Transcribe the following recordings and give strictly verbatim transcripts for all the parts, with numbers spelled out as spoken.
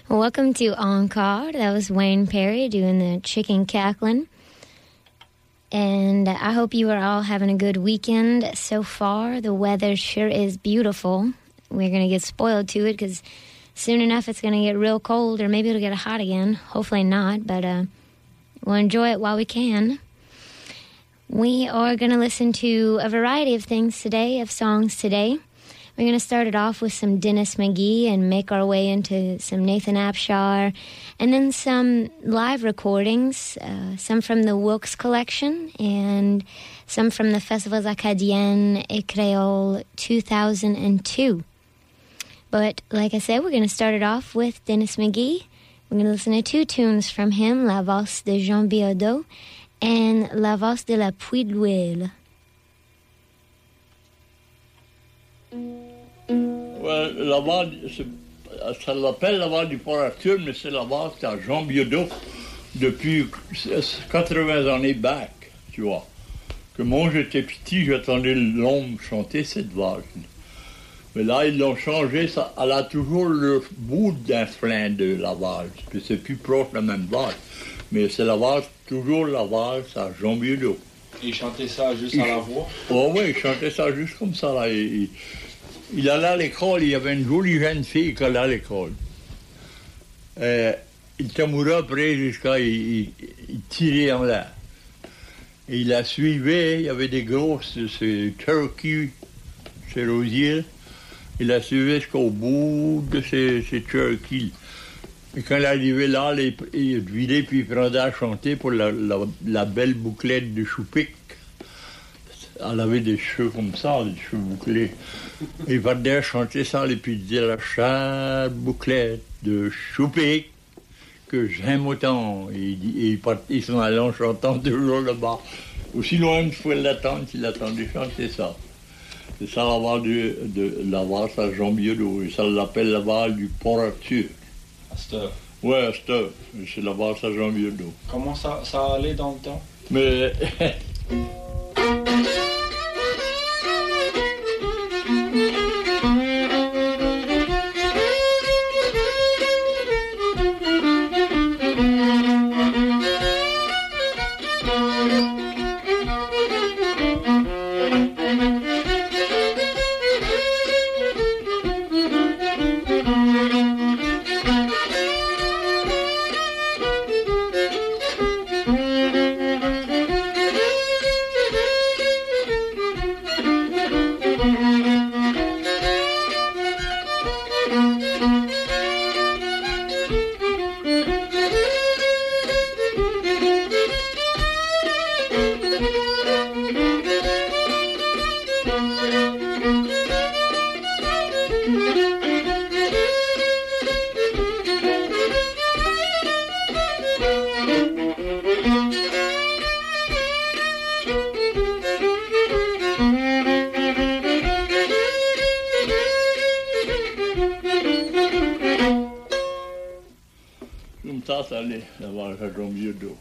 Welcome to Encore. That was Wayne Perry doing the chicken cackling. And I hope you are all having a good weekend so far. The weather sure is beautiful. We're going to get spoiled to it because soon enough it's going to get real cold, or maybe it'll get hot again. Hopefully not, but uh, we'll enjoy it while we can. We are going to listen to a variety of things today, of songs today. We're going to start it off with some Dennis McGee and make our way into some Nathan Abshar, and then some live recordings, uh, some from the Wilkes collection and some from the Festivals Acadiennes et Créole two thousand two. But like I said, we're going to start it off with Dennis McGee. We're going to listen to two tunes from him, La Valse de Jean Biaudot and La Valse de la Puy de l'Huile. Ouais, la valse, ça l'appelle la valse du Port-Arthur, mais c'est la valse à Jean Biaudot depuis quatre-vingts années back, tu vois. Que moi j'étais petit, j'attendais l'homme chanter cette valse. Mais là, ils l'ont changé, ça, elle a toujours le bout d'un frein de la valse, puis c'est plus proche de la même valse. Mais c'est la valse, toujours la valse à Jean Biaudot. Et il chantait ça juste il, à la voix? Oh oui, il chantait ça juste comme ça, là. Il, il, il allait à l'école, il y avait une jolie jeune fille qui allait à l'école. Euh, il était amoureux après jusqu'à... Il, il, il tirait en l'air. Et il la suivait, il y avait des grosses... C'est Cherokee, ces rosiers. Il la suivait jusqu'au bout de ces, ces Cherokees. Et quand elle arrivait là, les, il vidait puis il prenait à chanter pour la, la, la belle bouclette de Choupic. Elle avait des cheveux comme ça, des cheveux bouclés. Et il partait à chanter ça, et puis il disait la chère bouclette de Choupic que j'aime autant. Et, et il partait, ils sont allés en chantant toujours là-bas. Aussi loin qu'il faut l'attendre, il attendait chanter ça. C'est ça la valse de, de la valse à Jean Biaudot. Et ça l'appelle la valse du Port-Arthur. À cette heure? Oui, à cette heure. C'est la valse à Jean Biaudot. Comment ça, ça allait dans le temps? Mais... Allez, d'avoir un Jean Biaudot.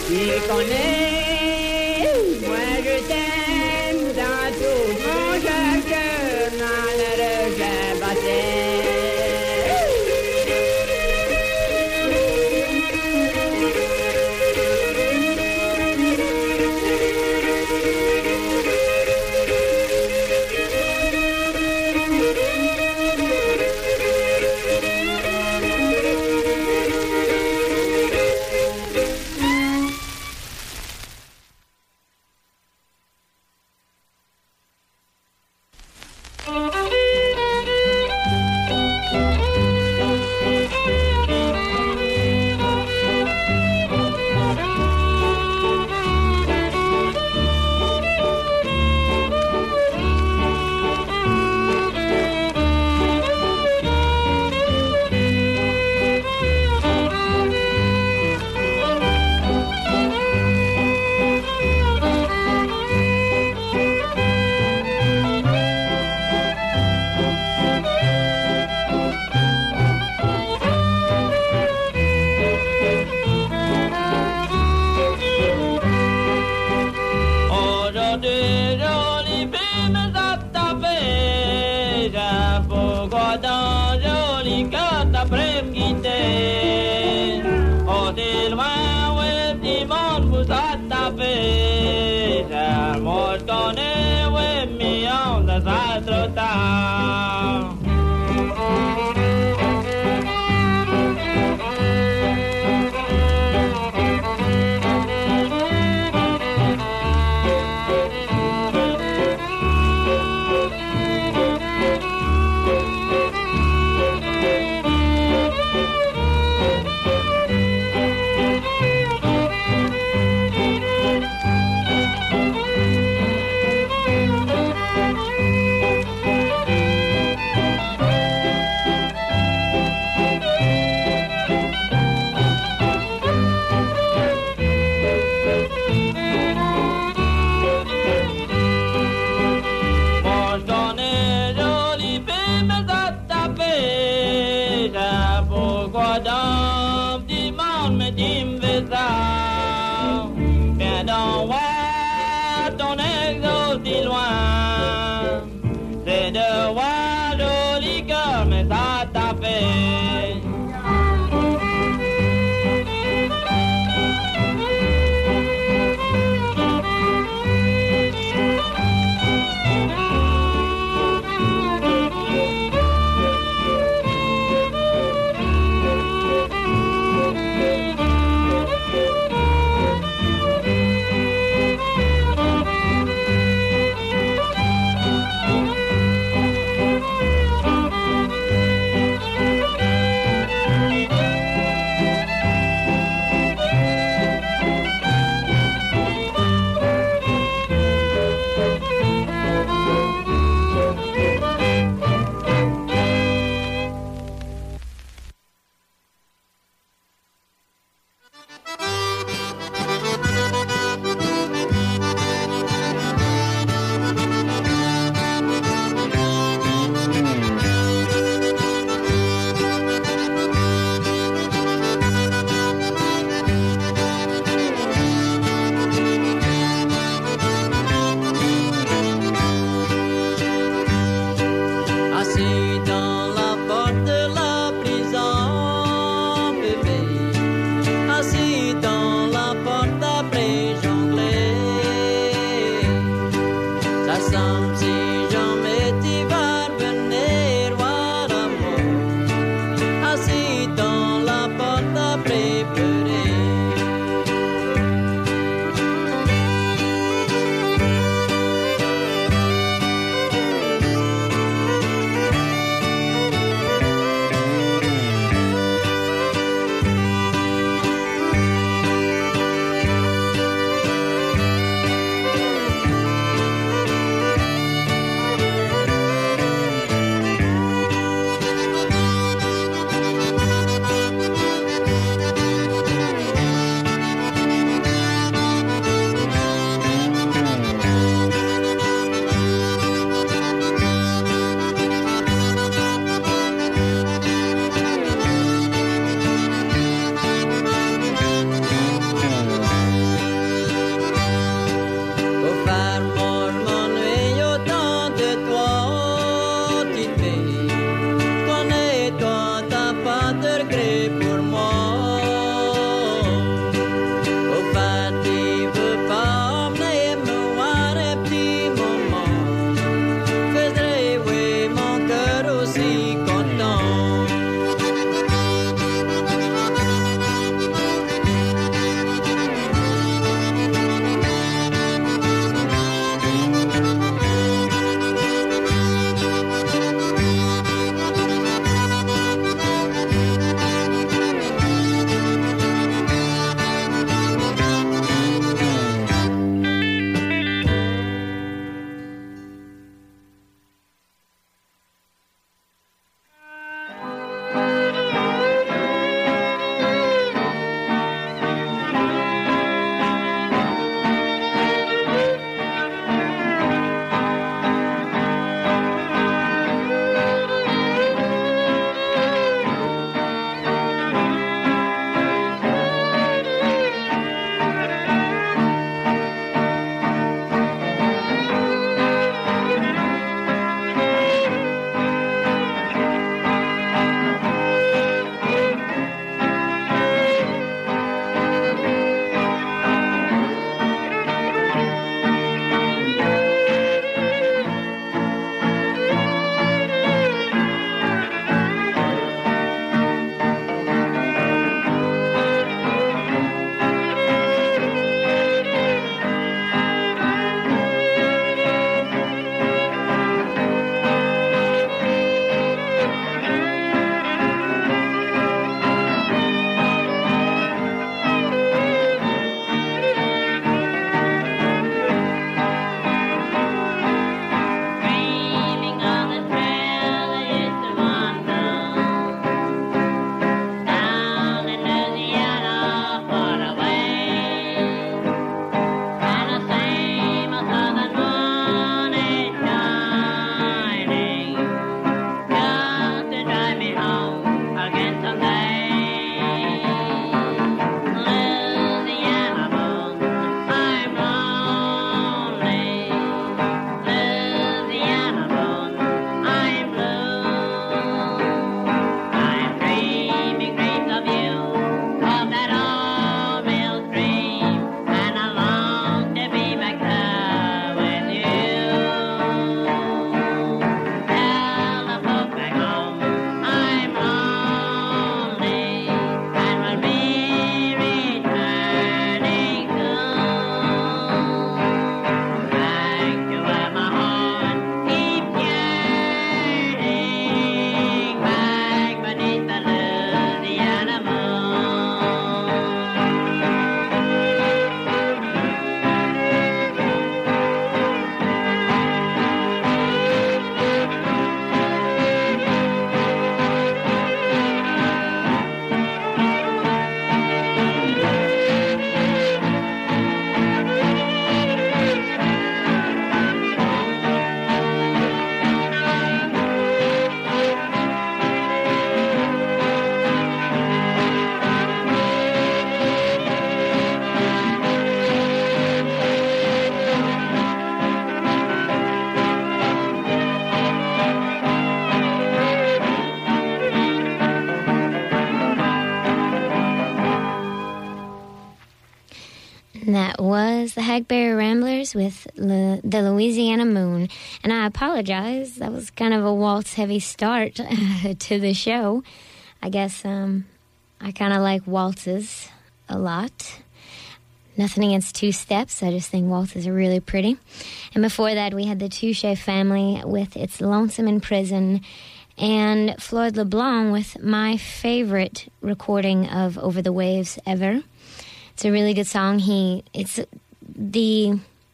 Il connaît, moi je t'aime dans tout mon cœur, dans le rejet batté. And that was the Hackberry Ramblers with Lu- the Louisiana Moon. And I apologize, that was kind of a waltz-heavy start to the show. I guess um, I kind of like waltzes a lot. Nothing against two-steps, I just think waltzes are really pretty. And before that, we had the Touché Family with It's Lonesome in Prison, and Floyd LeBlanc with my favorite recording of Over the Waves ever. It's a really good song. He, it's the,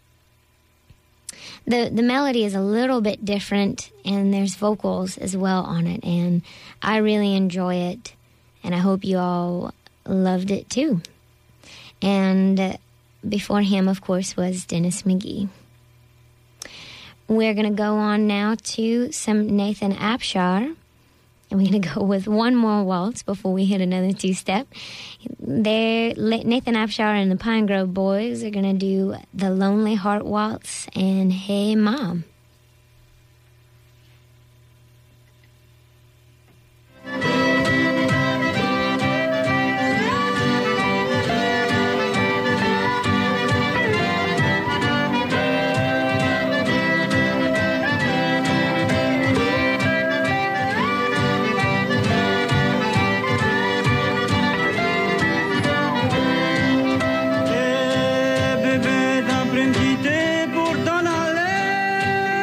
the, the melody is a little bit different, and there's vocals as well on it, and I really enjoy it, and I hope you all loved it too. And uh, before him, of course, was Dennis McGee. We're going to go on now to some Nathan Abshar. And we're going to go with one more waltz before we hit another two-step. There, Nathan Abshar and the Pine Grove Boys are going to do the Lonely Heart Waltz and Hey Mom. Bébé d'un prime quitté pour t'en aller.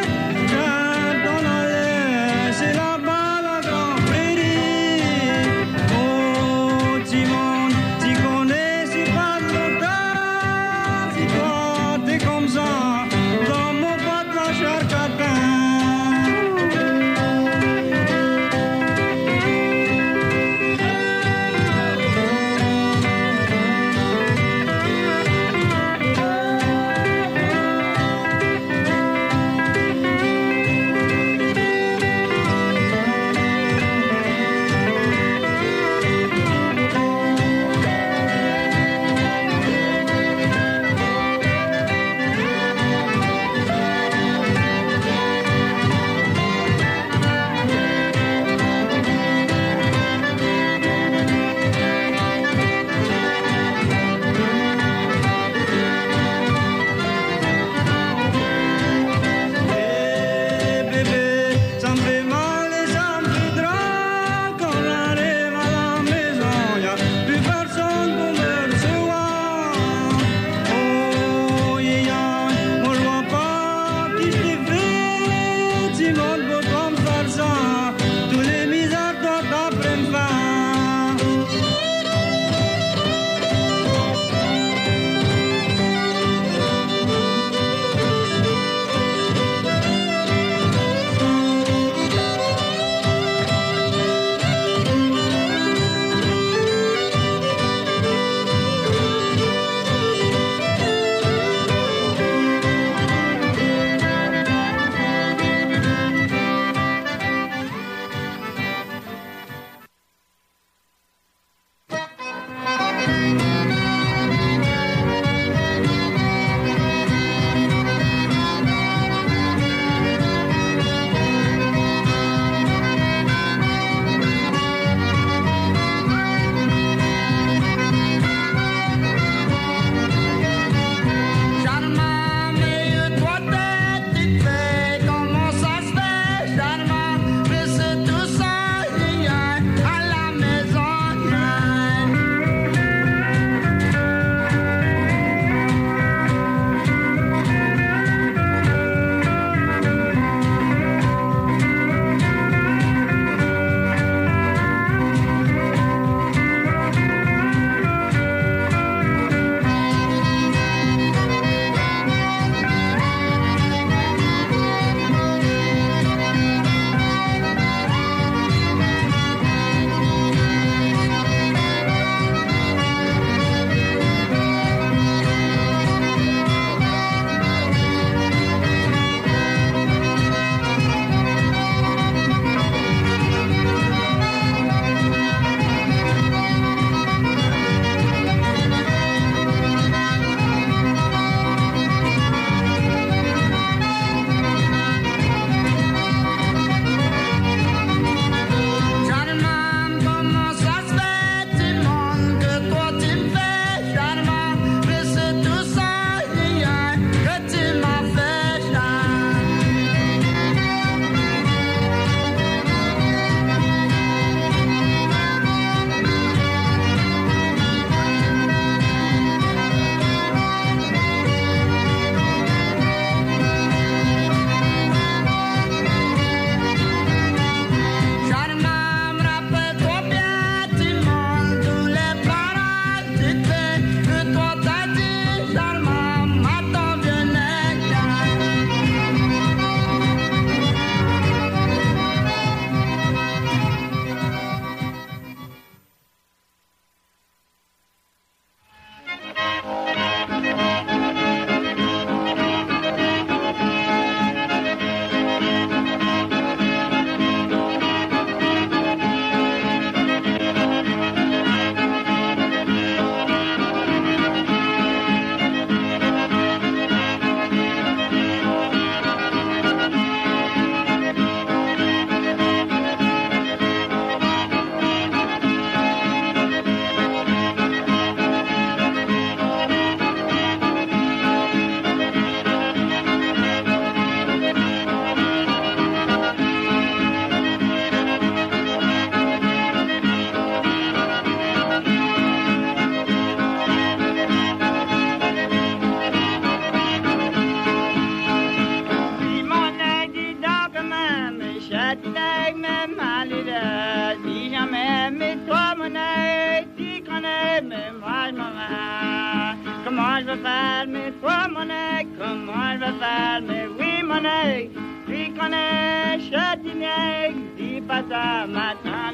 comment je vais faire mes trois monnaies, comment je vais faire mes huit monnaies. Tu connais Châtignac, dis pas ça maintenant,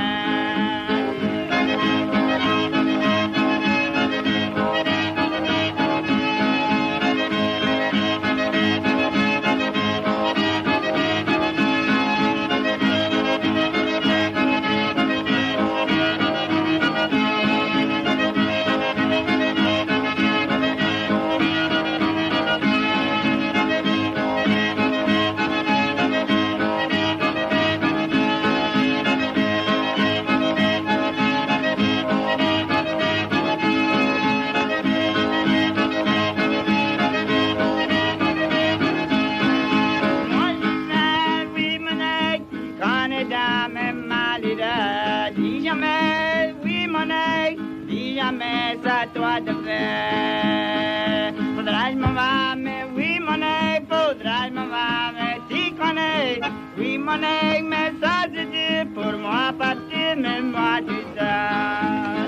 mais à toi de faire. Faudra je m'en va, mais oui, monnaie, faudra je m'en va, mais tu connais. Oui, monnaie, mais ça c'est dur pour moi partir, mais moi tu sais.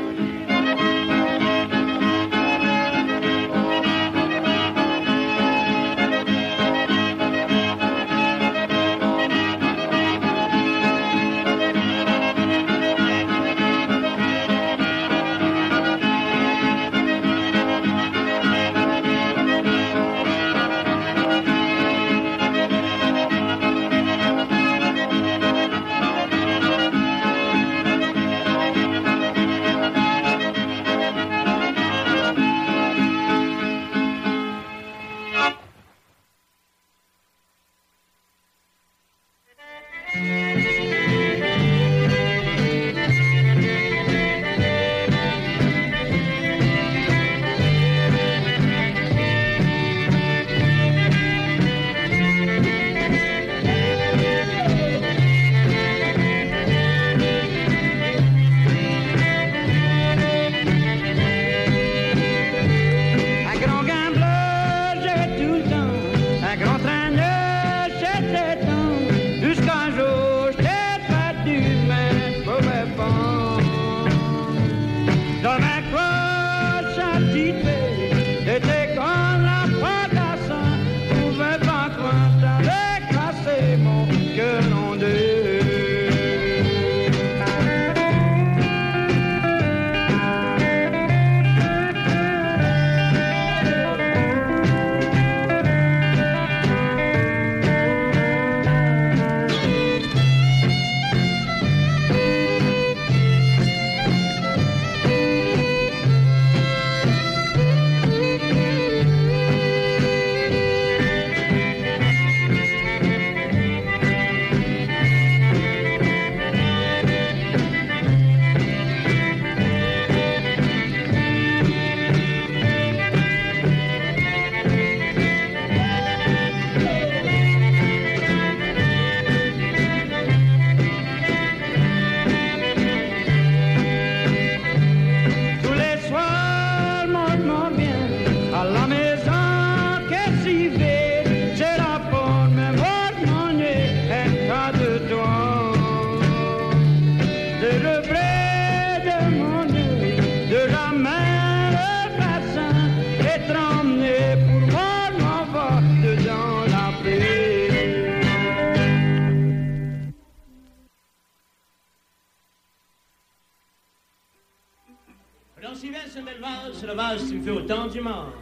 C'est le vase qui me fait autant du monde.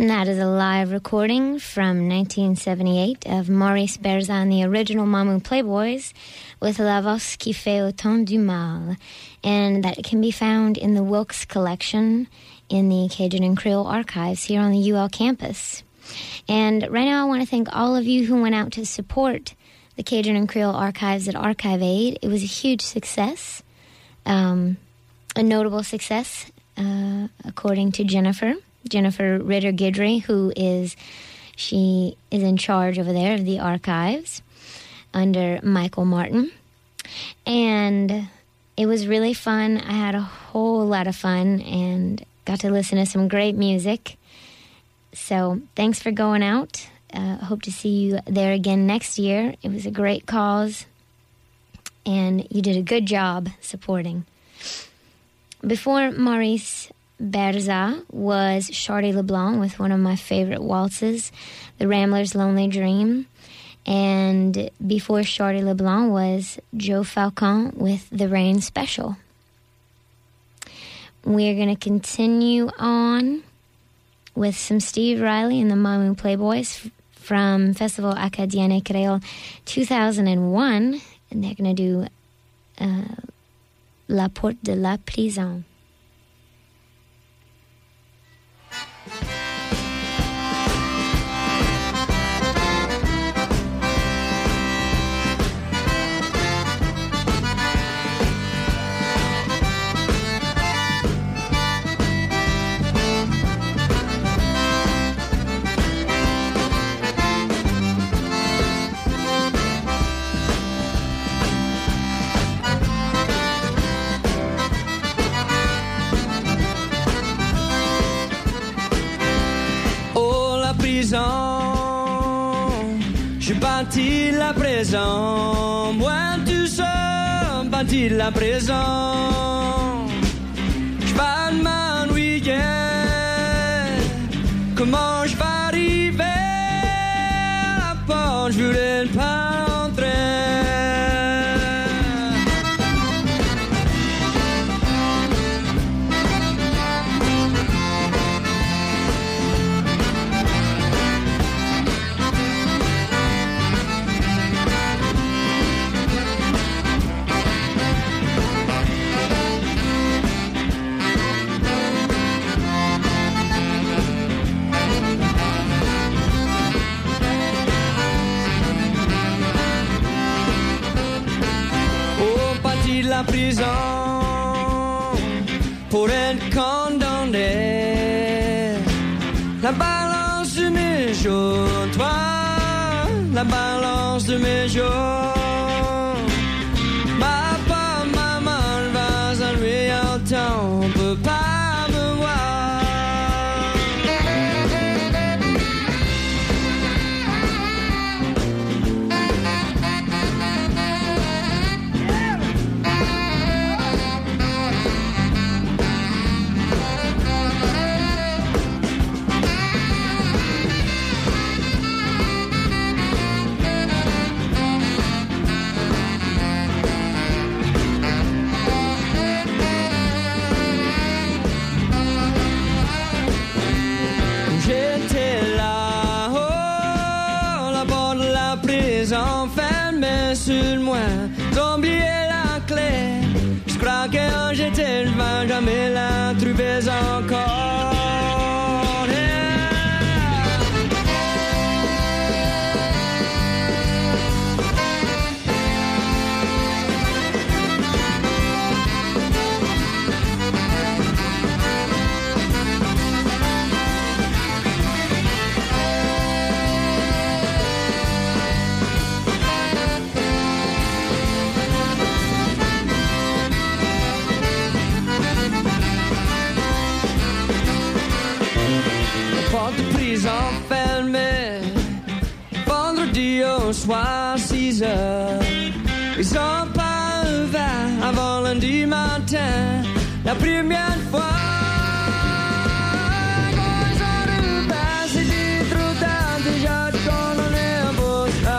And that is a live recording from nineteen seventy-eight of Maurice Berza and the original Mamou Playboys with La Voix qui fait autant du mal. And that can be found in the Wilkes collection in the Cajun and Creole archives here on the U L campus. And right now I want to thank all of you who went out to support the Cajun and Creole archives at Archive Aid. It was a huge success, um, a notable success, uh, according to Jennifer. Jennifer Ritter Guidry, who is, she is in charge over there of the archives under Michael Martin. And it was really fun. I had a whole lot of fun and got to listen to some great music. So thanks for going out. Uh, hope to see you there again next year. It was a great cause, and you did a good job supporting. Before Maurice Berza was Charlie LeBlanc with one of my favorite waltzes, The Rambler's Lonely Dream. And before Charlie LeBlanc was Joe Falcon with The Rain Special. We're going to continue on with some Steve Riley and the Mamou Playboys from Festival Acadien et Creole two thousand one. And they're going to do uh, La Porte de la Prison. Je bâtis la prison, moi tout seul bâtis la prison. Je vais m'ennuyer, comment je vais arriver à la porte, je voulais pas entrer. La prison pour être condamné. La balance de mes jours, toi, la balance de mes jours. Papa, maman, va s'ennuyer en temps, on peut pas me voir. Sur moi, j'oubliais la clé. Je crois que j'étais, je vais jamais la trouver encore. Porte de prison fermée, vendredi au soir, six heures. Ils sont pas ouverts avant lundi matin, la première fois. Quand ils sont ouverts, c'était trop tard, déjà condamné pour ça.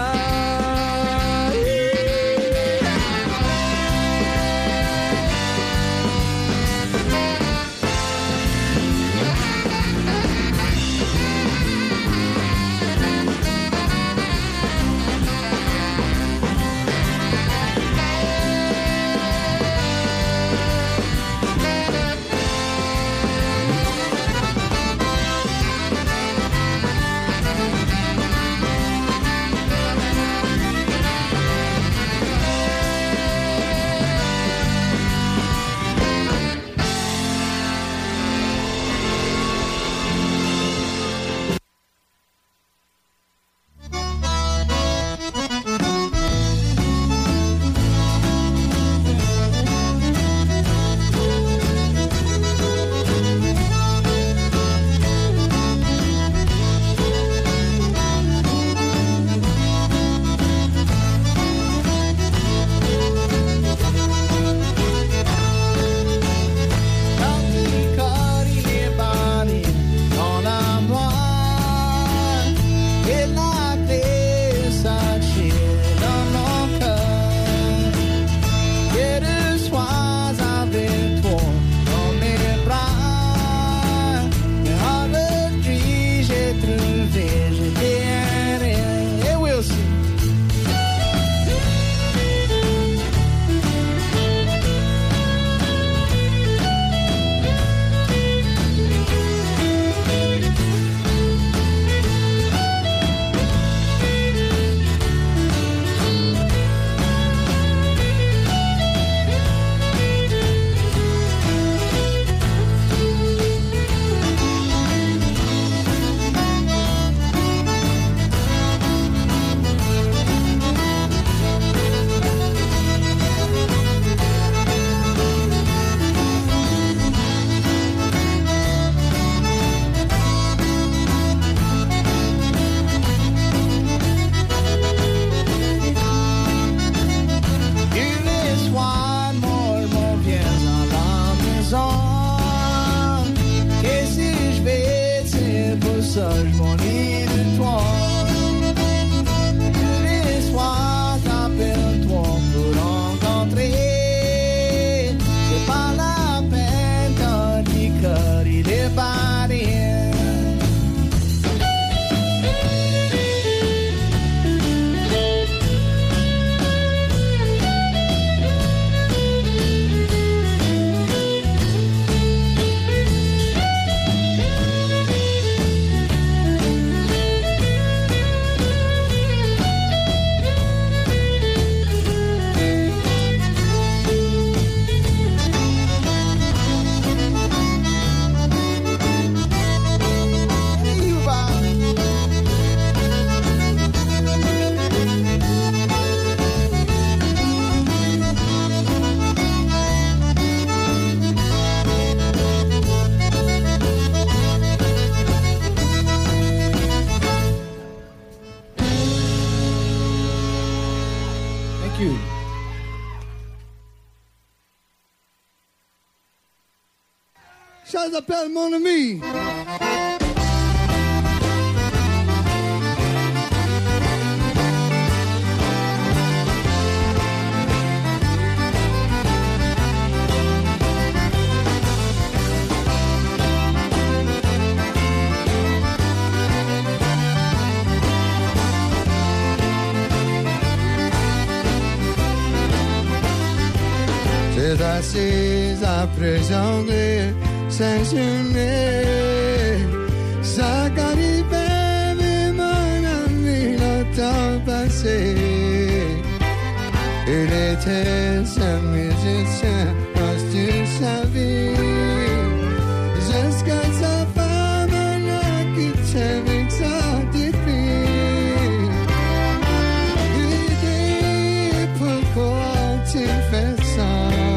maison. Qu'est-ce que je vais dire pour ça, je m'ennuie de toi. Tous les soirs, t'appelles-toi pour rencontrer. C'est pas la peine quand tu cœur, il est pas rien. Ça s'appelle Mon Ami. C'est assise après janvier. Saint-Genet, ça qu'arrivait, mais mon ami, le temps passé. Il était un musicien, proche de sa vie, jusqu'à sa femme l'a quitté avec sa dépit. Il dit, pourquoi tu fais ça?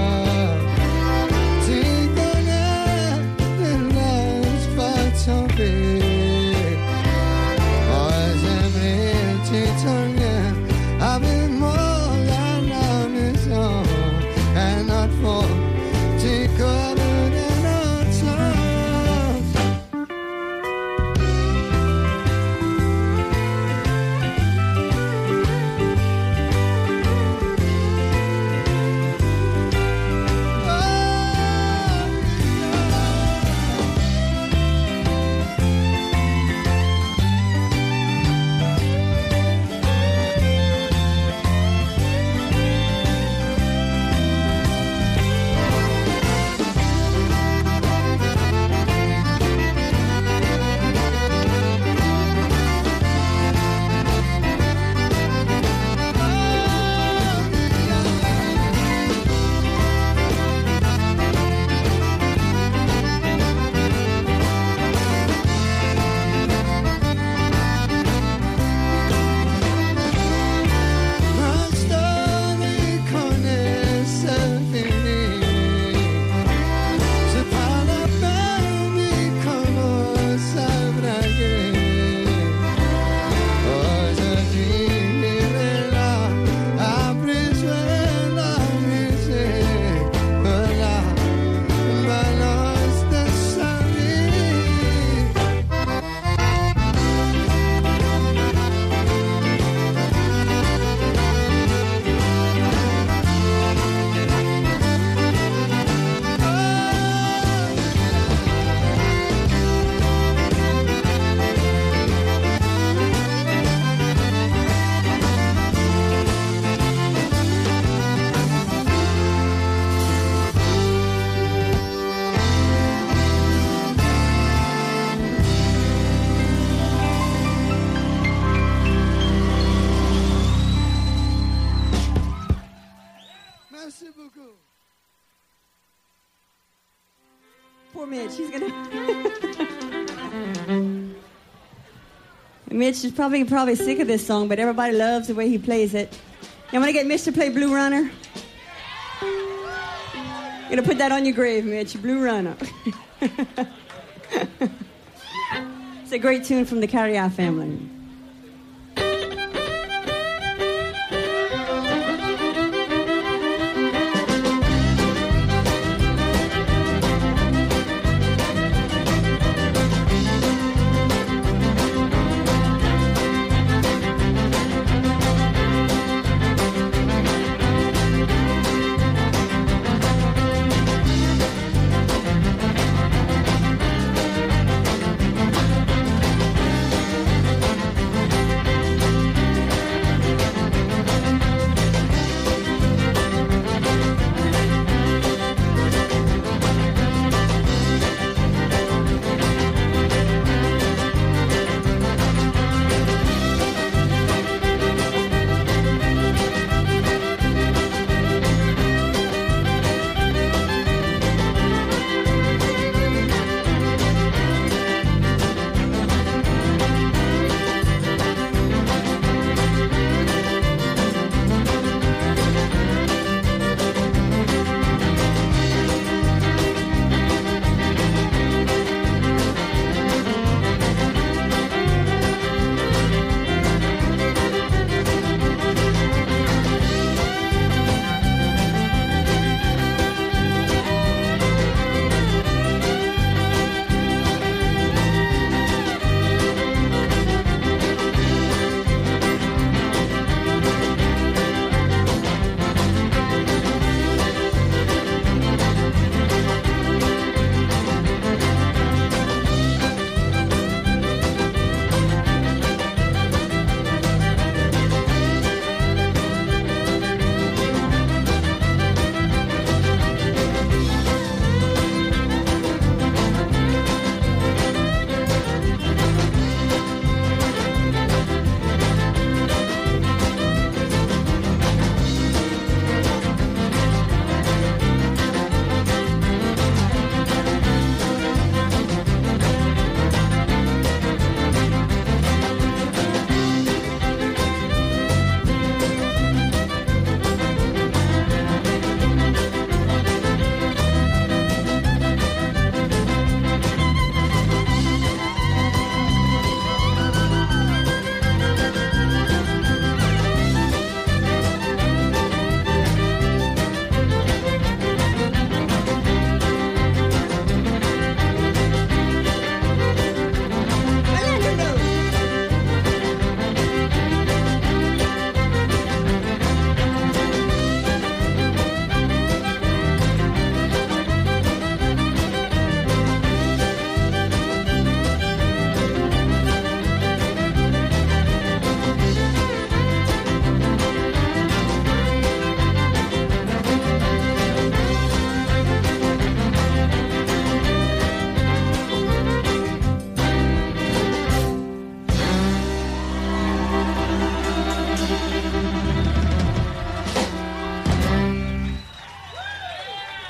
Poor Mitch, he's gonna. Mitch is probably probably sick of this song, but everybody loves the way he plays it. You want to get Mitch to play Blue Runner? You're gonna put that on your grave, Mitch. Blue Runner. It's a great tune from the Carrier family.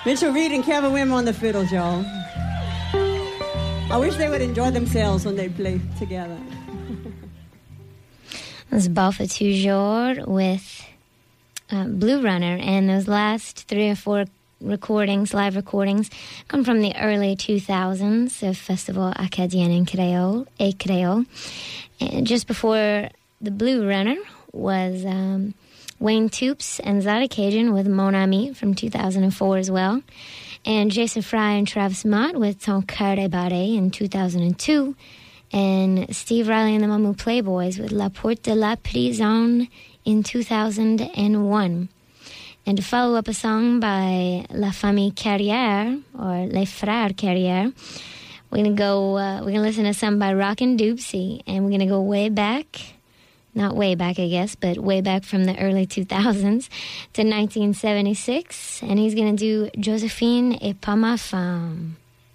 Mitchell Reed and Kevin Wim on the fiddles, y'all. I wish they would enjoy themselves when they play together. This is Balfa Toujours with uh, Blue Runner, and those last three or four recordings, live recordings, come from the early two thousands of Festival Acadien en Creole, et Creole. And just before the Blue Runner was um, Wayne Toops and Zada Cajun with Mon Ami from two thousand four as well. And Jason Fry and Travis Mott with Ton Cœur de Barret in two thousand two. And Steve Riley and the Mamou Playboys with La Porte de la Prison in two thousand one. And to follow up a song by La Famille Carrière, or Les Frères Carrière, we're going to go, uh, we're going to listen to something by Rockin' Doopsie, and we're going to go way back, not way back, I guess, but way back from the early two thousands to nineteen seventy-six, and he's going to do Josephine et pas ma femme.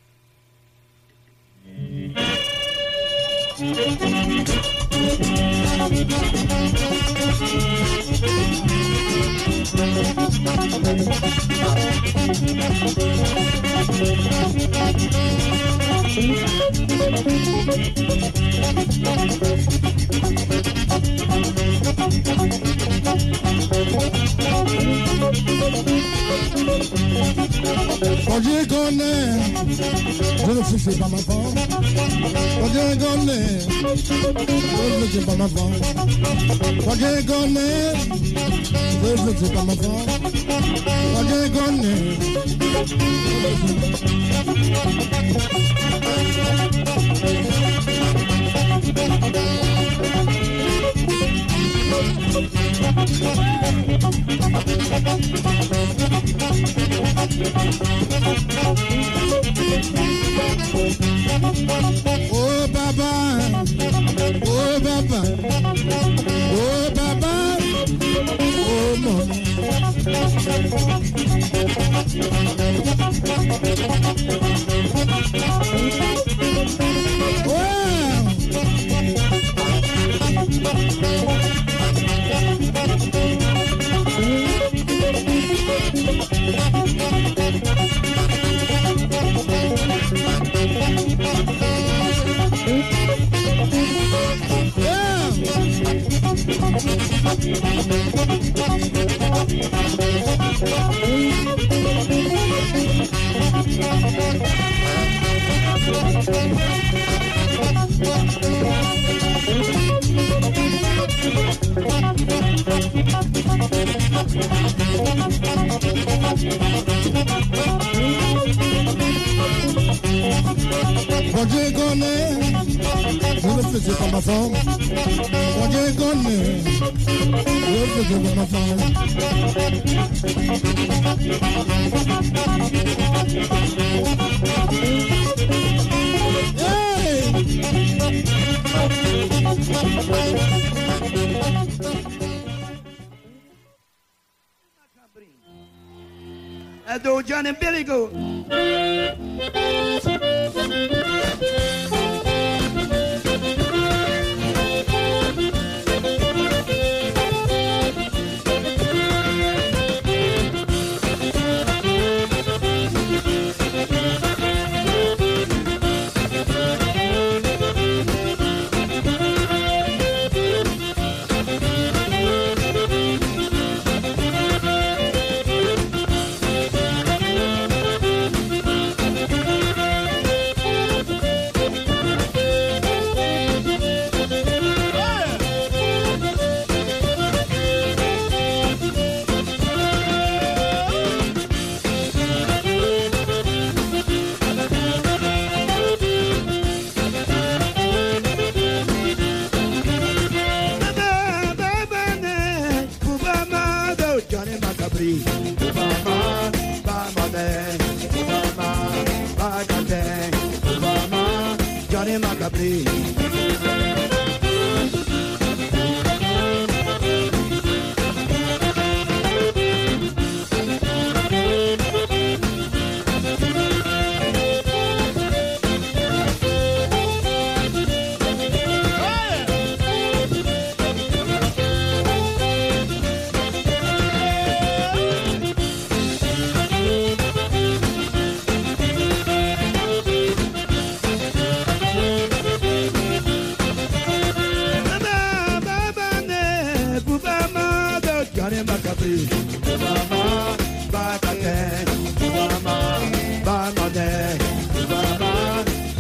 Quand Dieu connaît, je ne sais pas ma femme. Quand Dieu connaît, je ne sais pas ma femme. Quand Dieu connaît, je ne sais pas ma femme. Quand Dieu connaît, oh papa, oh papa, oh papa, oh maman. Quand Dieu connaît, je ne faisais pas ma femme. Quand Dieu connaît, je ne faisais pas ma femme. That's old Johnny Billy go.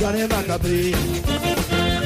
Johnny Maccabee.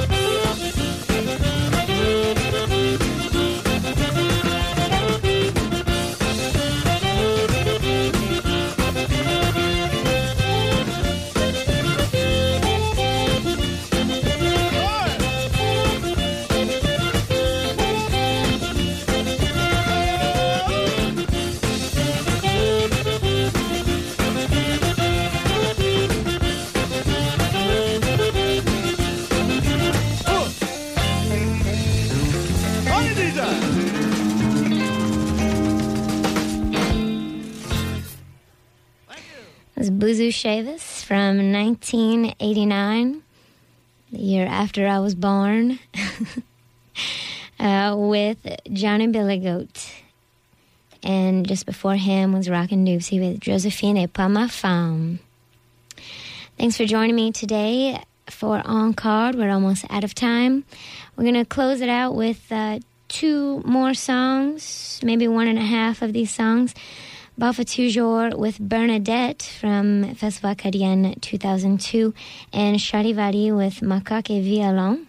Buzu Chavis from nineteen eighty-nine, the year after I was born, uh, with Johnny Billigoat. And just before him was Rockin' Doozy with Josephine et pas ma femme. Thanks for joining me today for Encore. We're almost out of time. We're going to close it out with uh, two more songs, maybe one and a half of these songs. Bafa Toujours with Bernadette from Festival Acadienne two thousand two, and Charivari with Macaque et Violon.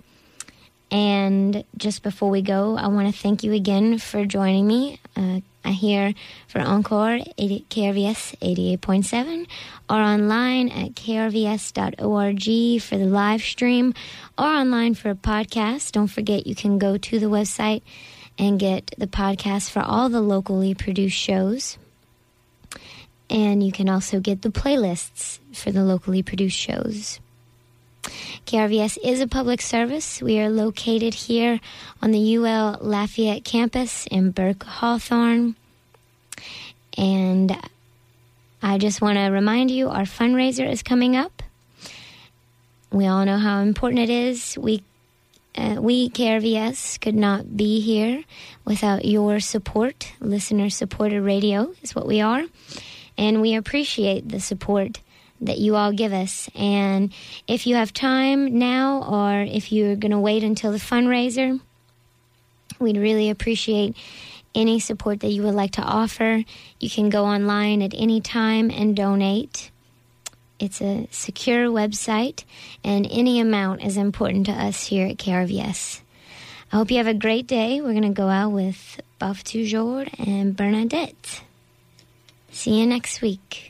And just before we go, I want to thank you again for joining me. Uh, I'm here for Encore, K R V S eighty-eight point seven, or online at k r v s dot org for the live stream, or online for a podcast. Don't forget, you can go to the website and get the podcast for all the locally produced shows. And you can also get the playlists for the locally produced shows. K R V S is a public service. We are located here on the U L Lafayette campus in Burke Hawthorne. And I just want to remind you, our fundraiser is coming up. We all know how important it is. We Uh, we, K R V S, could not be here without your support. Listener-supported radio is what we are. And we appreciate the support that you all give us. And if you have time now, or if you're going to wait until the fundraiser, we'd really appreciate any support that you would like to offer. You can go online at any time and donate. It's a secure website, and any amount is important to us here at K R V S. I hope you have a great day. We're going to go out with Bafa Toujours and Bernadette. See you next week.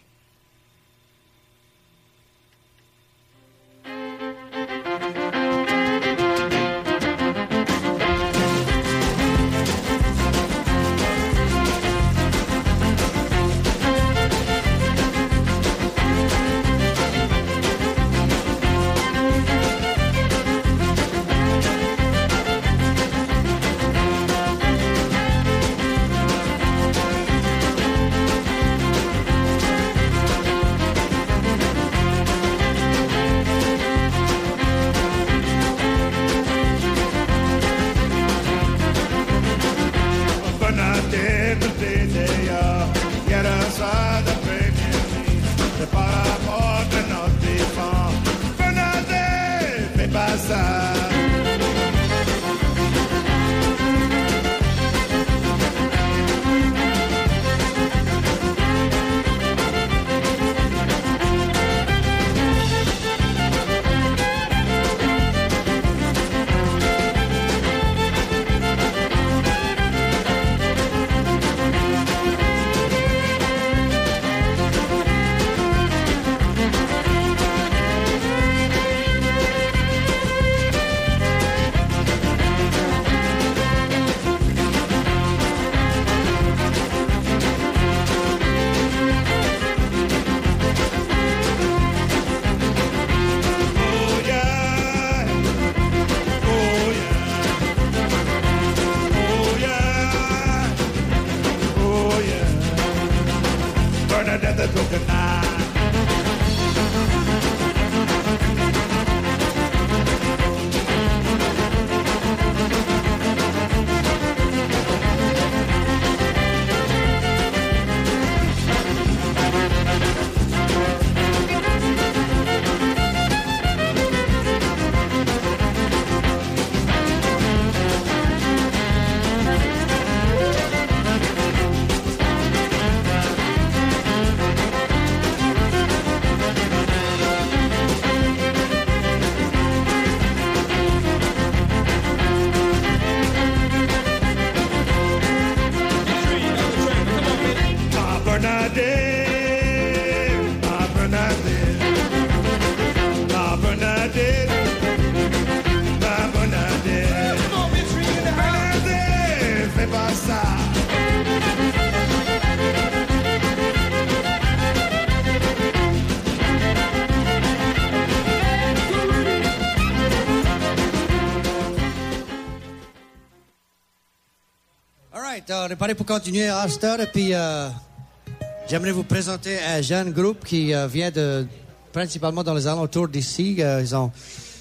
right, on est parti pour continuer à cette heure. Et puis, euh, j'aimerais vous présenter un jeune groupe qui euh, vient de, principalement dans les alentours d'ici. Euh, ils ont,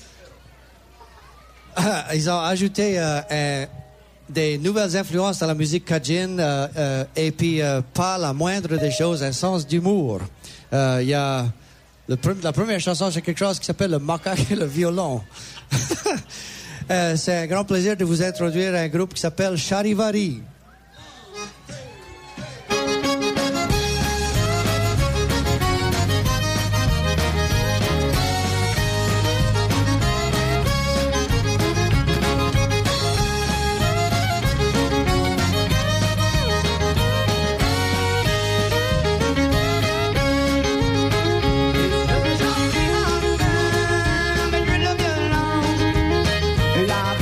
ils ont ajouté euh, un, des nouvelles influences dans la musique cajun euh, euh, et puis euh, pas la moindre des choses, un sens d'humour. Il euh, y a le, la première chanson, c'est quelque chose qui s'appelle le macaque et le violon. euh, c'est un grand plaisir de vous introduire un groupe qui s'appelle Charivari.